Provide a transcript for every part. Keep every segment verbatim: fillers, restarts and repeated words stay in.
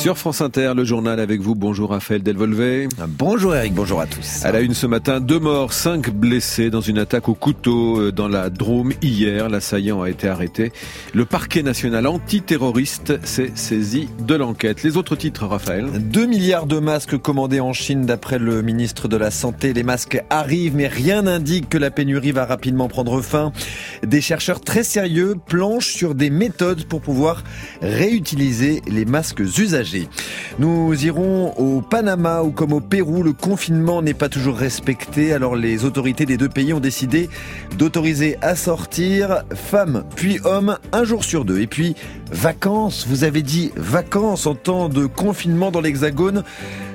Sur France Inter, le journal avec vous. Bonjour Raphaël Delvolvé. Bonjour Eric, bonjour à tous. À la une ce matin, deux morts, cinq blessés dans une attaque au couteau dans la Drôme hier. L'assaillant a été arrêté. Le parquet national antiterroriste s'est saisi de l'enquête. Les autres titres, Raphaël. deux milliards de masques commandés en Chine d'après le ministre de la Santé. Les masques arrivent, mais rien n'indique que la pénurie va rapidement prendre fin. Des chercheurs très sérieux planchent sur des méthodes pour pouvoir réutiliser les masques usagés. Nous irons au Panama où, comme au Pérou, le confinement n'est pas toujours respecté. Alors les autorités des deux pays ont décidé d'autoriser à sortir femmes puis hommes un jour sur deux. Et puis vacances, vous avez dit vacances en temps de confinement dans l'Hexagone.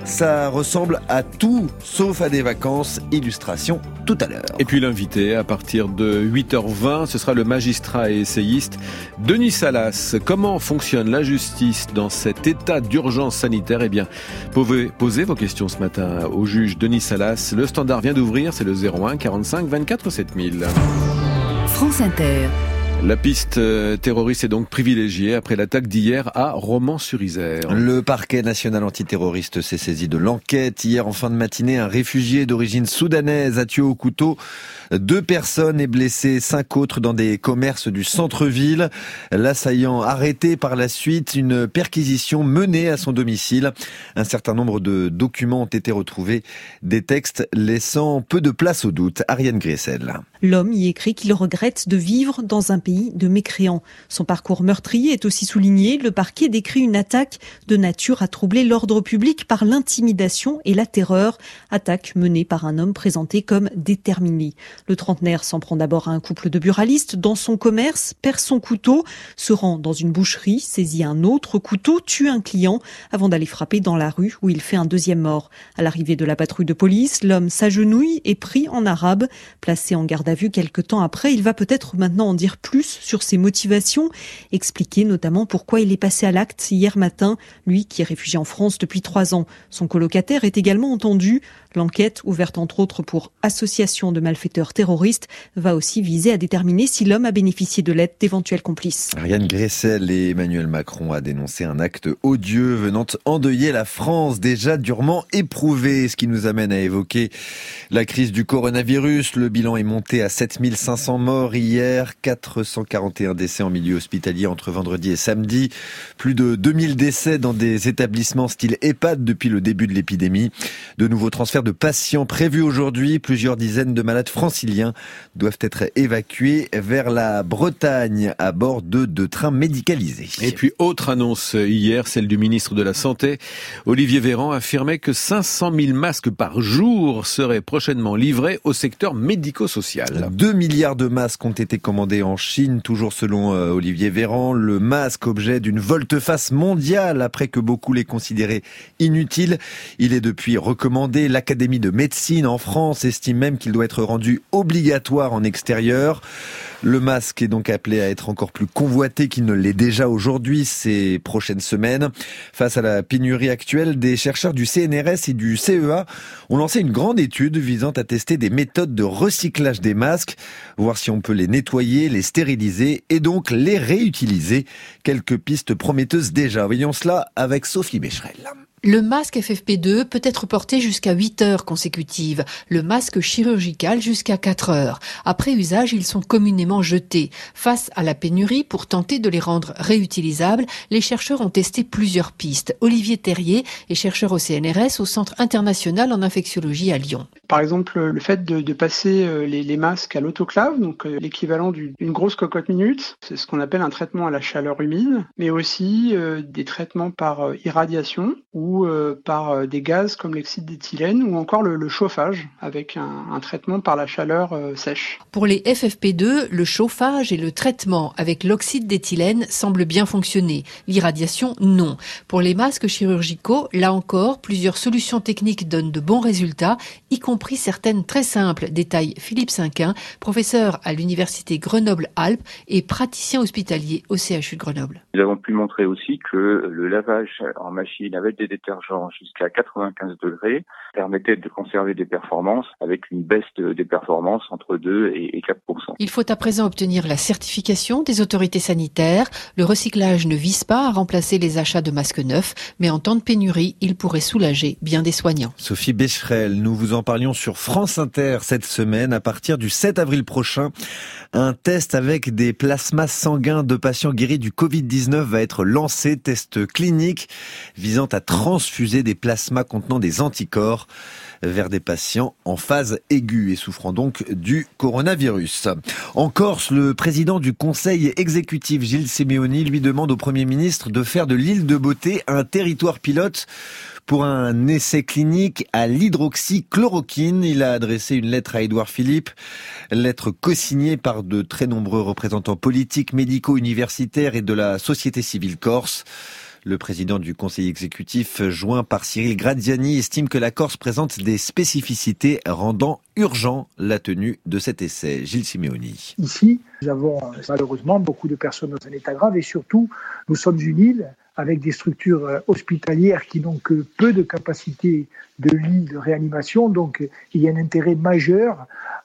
Ça ressemble à tout sauf à des vacances. Illustration tout à l'heure. Et puis l'invité à partir de huit heures vingt, ce sera le magistrat et essayiste Denis Salas. Comment fonctionne la justice dans cet état d'urgence sanitaire? Eh bien, posez, posez vos questions ce matin au juge Denis Salas. Le standard vient d'ouvrir, c'est le zéro un quarante-cinq vingt-quatre sept mille. France Inter. La piste terroriste est donc privilégiée après l'attaque d'hier à Romans-sur-Isère. Le parquet national antiterroriste s'est saisi de l'enquête. Hier, en fin de matinée, un réfugié d'origine soudanaise a tué au couteau deux personnes et blessé cinq autres dans des commerces du centre-ville. L'assaillant arrêté par la suite, une perquisition menée à son domicile. Un certain nombre de documents ont été retrouvés, des textes laissant peu de place au doute. Ariane Gressel. L'homme y écrit qu'il regrette de vivre dans un pays de mécréants. Son parcours meurtrier est aussi souligné. Le parquet décrit une attaque de nature à troubler l'ordre public par l'intimidation et la terreur. Attaque menée par un homme présenté comme déterminé. Le trentenaire s'en prend d'abord à un couple de buralistes dans son commerce, perd son couteau, se rend dans une boucherie, saisit un autre couteau, tue un client avant d'aller frapper dans la rue où il fait un deuxième mort. À l'arrivée de la patrouille de police, l'homme s'agenouille et prie en arabe. Placé en garde à vue quelque temps après, il va peut-être maintenant en dire plus sur ses motivations, expliquer notamment pourquoi il est passé à l'acte hier matin, lui qui est réfugié en France depuis trois ans. Son colocataire est également entendu. L'enquête, ouverte entre autres pour association de malfaiteurs terroristes, va aussi viser à déterminer si l'homme a bénéficié de l'aide d'éventuels complices. Ariane Gressel et Emmanuel Macron a dénoncé un acte odieux venant endeuiller la France déjà durement éprouvée, ce qui nous amène à évoquer la crise du coronavirus. Le bilan est monté à sept mille cinq cents morts hier, quatre cent quarante et un décès en milieu hospitalier entre vendredi et samedi, plus de deux mille décès dans des établissements style EHPAD depuis le début de l'épidémie. De nouveaux transferts de patients prévus aujourd'hui. Plusieurs dizaines de malades franciliens doivent être évacués vers la Bretagne à bord de deux trains médicalisés. Et puis, autre annonce hier, celle du ministre de la Santé. Olivier Véran affirmait que cinq cent mille masques par jour seraient prochainement livrés au secteur médico-social. deux milliards de masques ont été commandés en Chine, toujours selon euh, Olivier Véran. Le masque, objet d'une volte-face mondiale après que beaucoup l'aient considéré inutile. Il est depuis recommandé. L'Académie de médecine en France estime même qu'il doit être rendu obligatoire en extérieur. Le masque est donc appelé à être encore plus convoité qu'il ne l'est déjà aujourd'hui, ces prochaines semaines. Face à la pénurie actuelle, des chercheurs du C N R S et du C E A ont lancé une grande étude visant à tester des méthodes de recyclage des masques, voir si on peut les nettoyer, les stériliser et donc les réutiliser. Quelques pistes prometteuses déjà. Voyons cela avec Sophie Becherel. Le masque F F P deux peut être porté jusqu'à huit heures consécutives, le masque chirurgical jusqu'à quatre heures. Après usage, ils sont communément jetés. Face à la pénurie, pour tenter de les rendre réutilisables, les chercheurs ont testé plusieurs pistes. Olivier Terrier est chercheur au C N R S au Centre international en infectiologie à Lyon. Par exemple, le fait de, de passer les, les masques à l'autoclave, donc l'équivalent d'une grosse cocotte minute, c'est ce qu'on appelle un traitement à la chaleur humide, mais aussi euh, des traitements par euh, irradiation ou euh, par euh, des gaz comme l'oxyde d'éthylène ou encore le, le chauffage avec un, un traitement par la chaleur euh, sèche. Pour les F F P deux, le chauffage et le traitement avec l'oxyde d'éthylène semblent bien fonctionner. L'irradiation, non. Pour les masques chirurgicaux, là encore, plusieurs solutions techniques donnent de bons résultats, y compris compris certaines très simples, détaille Philippe Cinquin, professeur à l'université Grenoble-Alpes et praticien hospitalier au C H U de Grenoble. Nous avons pu montrer aussi que le lavage en machine avec des détergents jusqu'à quatre-vingt-quinze degrés permettait de conserver des performances avec une baisse de, des performances entre deux et quatre pour cent. Il faut à présent obtenir la certification des autorités sanitaires. Le recyclage ne vise pas à remplacer les achats de masques neufs, mais en temps de pénurie, il pourrait soulager bien des soignants. Sophie Becherel, nous vous en parlions sur France Inter cette semaine. À partir du sept avril prochain, un test avec des plasmas sanguins de patients guéris du covid dix-neuf va être lancé. Test clinique visant à transfuser des plasmas contenant des anticorps vers des patients en phase aiguë et souffrant donc du coronavirus. En Corse, le président du conseil exécutif Gilles Simeoni lui demande au Premier ministre de faire de l'île de Beauté un territoire pilote pour un essai clinique à l'hydroxychloroquine. Il a adressé une lettre à Édouard Philippe, lettre co-signée par de très nombreux représentants politiques, médicaux, universitaires et de la société civile corse. Le président du conseil exécutif, joint par Cyril Graziani, estime que la Corse présente des spécificités rendant urgent la tenue de cet essai. Gilles Simeoni. Ici, nous avons malheureusement beaucoup de personnes dans un état grave et surtout, nous sommes une île avec des structures hospitalières qui n'ont que peu de capacité de lit de réanimation. Donc, il y a un intérêt majeur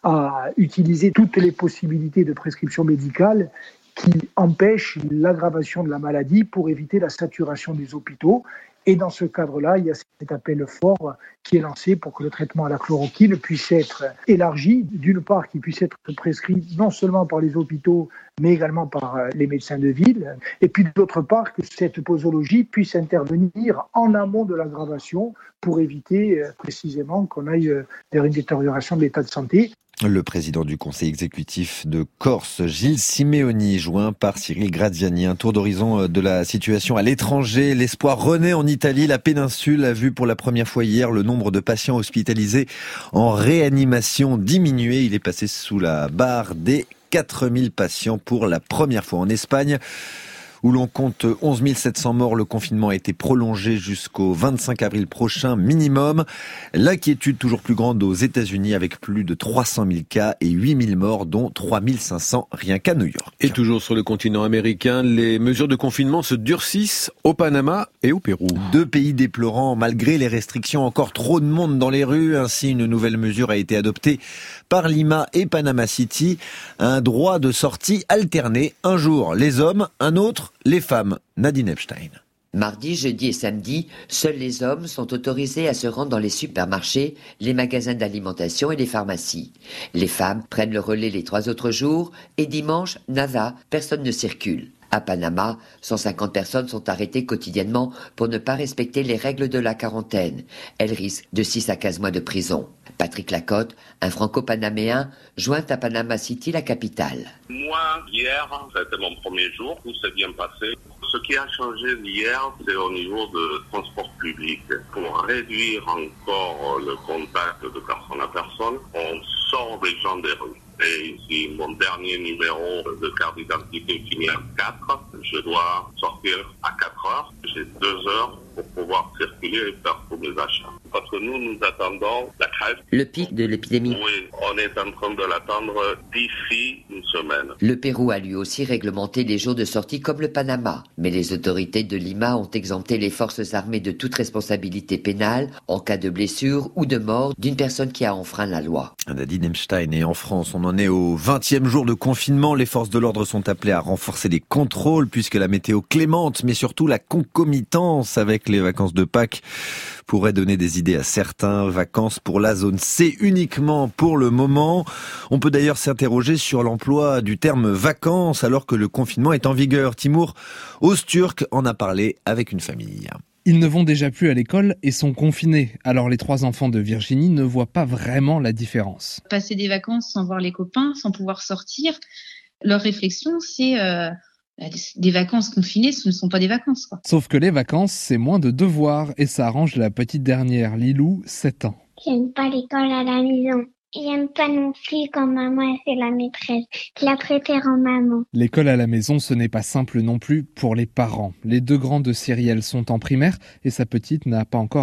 à utiliser toutes les possibilités de prescription médicale qui empêche l'aggravation de la maladie pour éviter la saturation des hôpitaux. Et dans ce cadre-là, il y a cet appel fort qui est lancé pour que le traitement à la chloroquine puisse être élargi. D'une part, qu'il puisse être prescrit non seulement par les hôpitaux, mais également par les médecins de ville. Et puis d'autre part, que cette posologie puisse intervenir en amont de l'aggravation pour éviter précisément qu'on aille vers une détérioration de l'état de santé. Le président du conseil exécutif de Corse, Gilles Simeoni, joint par Cyril Graziani. Un tour d'horizon de la situation à l'étranger. L'espoir renaît en Italie. La péninsule a vu pour la première fois hier le nombre de patients hospitalisés en réanimation diminuer. Il est passé sous la barre des quatre mille patients pour la première fois. En Espagne, où l'on compte onze mille sept cents morts, le confinement a été prolongé jusqu'au vingt-cinq avril prochain minimum. L'inquiétude toujours plus grande aux États-Unis avec plus de trois cent mille cas et huit mille morts, dont trois mille cinq cents rien qu'à New York. Et toujours sur le continent américain, les mesures de confinement se durcissent au Panama et au Pérou. Deux pays déplorant, malgré les restrictions, encore trop de monde dans les rues. Ainsi, une nouvelle mesure a été adoptée par Lima et Panama City. Un droit de sortie alterné. Un jour, les hommes, un autre, les femmes. Nadine Epstein. Mardi, jeudi et samedi, seuls les hommes sont autorisés à se rendre dans les supermarchés, les magasins d'alimentation et les pharmacies. Les femmes prennent le relais les trois autres jours et dimanche, nada, personne ne circule. À Panama, cent cinquante personnes sont arrêtées quotidiennement pour ne pas respecter les règles de la quarantaine. Elles risquent de six à quinze mois de prison. Patrick Lacotte, un franco-panaméen, joint à Panama City, la capitale. Moi, hier, c'était mon premier jour, tout s'est bien passé. Ce qui a changé hier, c'est au niveau de transport public. Pour réduire encore le contact de personne à personne, on sort des gens des rues. Et ici, mon dernier numéro de carte d'identité finit à quatre. Je dois sortir à quatre heures. J'ai deux heures pour pouvoir circuler et faire tous mes achats. Parce que nous, nous attendons la crève. Le pic de l'épidémie. Oui, on est en train de l'attendre d'ici une semaine. Le Pérou a lui aussi réglementé les jours de sortie comme le Panama. Mais les autorités de Lima ont exempté les forces armées de toute responsabilité pénale en cas de blessure ou de mort d'une personne qui a enfreint la loi. Nadine Epstein. Et en France, on en est au vingtième jour de confinement. Les forces de l'ordre sont appelées à renforcer les contrôles puisque la météo clémente, mais surtout la concomitance avec les vacances de Pâques pourrait donner des idées à certains. Vacances pour la zone C uniquement pour le moment. On peut d'ailleurs s'interroger sur l'emploi du terme vacances alors que le confinement est en vigueur. Timur Ozturk en a parlé avec une famille. Ils ne vont déjà plus à l'école et sont confinés. Alors les trois enfants de Virginie ne voient pas vraiment la différence. Passer des vacances sans voir les copains, sans pouvoir sortir, leur réflexion c'est... Euh... Des vacances confinées, ce ne sont pas des vacances, quoi. Sauf que les vacances, c'est moins de devoirs et ça arrange la petite dernière, Lilou, sept ans. J'aime pas l'école à la maison. J'aime pas non plus quand maman fait la maîtresse. Je la préfère en maman. L'école à la maison, ce n'est pas simple non plus pour les parents. Les deux grands de Cyrielle sont en primaire et sa petite n'a pas encore un an.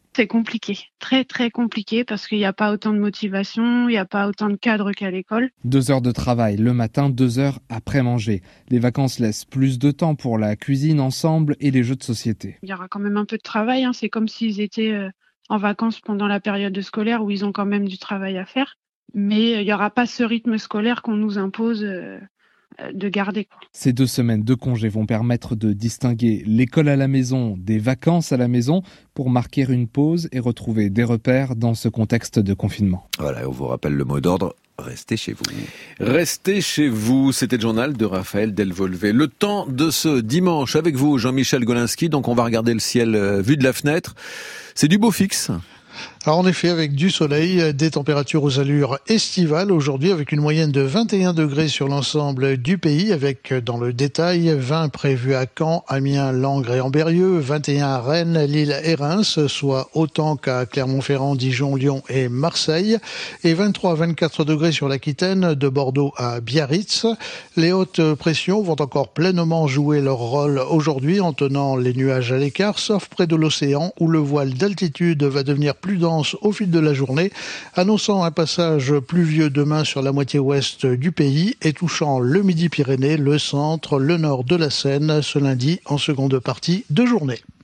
C'est compliqué, très très compliqué parce qu'il n'y a pas autant de motivation, il n'y a pas autant de cadres qu'à l'école. Deux heures de travail le matin, deux heures après manger. Les vacances laissent plus de temps pour la cuisine ensemble et les jeux de société. Il y aura quand même un peu de travail, hein. C'est comme s'ils étaient en vacances pendant la période scolaire où ils ont quand même du travail à faire. Mais il n'y aura pas ce rythme scolaire qu'on nous impose de garder. Ces deux semaines de congé vont permettre de distinguer l'école à la maison des vacances à la maison pour marquer une pause et retrouver des repères dans ce contexte de confinement. Voilà, on vous rappelle le mot d'ordre. Restez chez vous. Restez chez vous, c'était le journal de Raphaël Delvolvé. Le temps de ce dimanche avec vous, Jean-Michel Golinski. Donc on va regarder le ciel euh, vu de la fenêtre. C'est du beau fixe. Alors en effet, avec du soleil, des températures aux allures estivales aujourd'hui, avec une moyenne de vingt et un degrés sur l'ensemble du pays, avec dans le détail vingt prévus à Caen, Amiens, Langres et Ambérieu, vingt et un à Rennes, Lille et Reims, soit autant qu'à Clermont-Ferrand, Dijon, Lyon et Marseille, et vingt-trois à vingt-quatre degrés sur l'Aquitaine, de Bordeaux à Biarritz. Les hautes pressions vont encore pleinement jouer leur rôle aujourd'hui en tenant les nuages à l'écart, sauf près de l'océan où le voile d'altitude va devenir plus dense au fil de la journée, annonçant un passage pluvieux demain sur la moitié ouest du pays et touchant le Midi-Pyrénées, le centre, le nord de la Seine ce lundi en seconde partie de journée.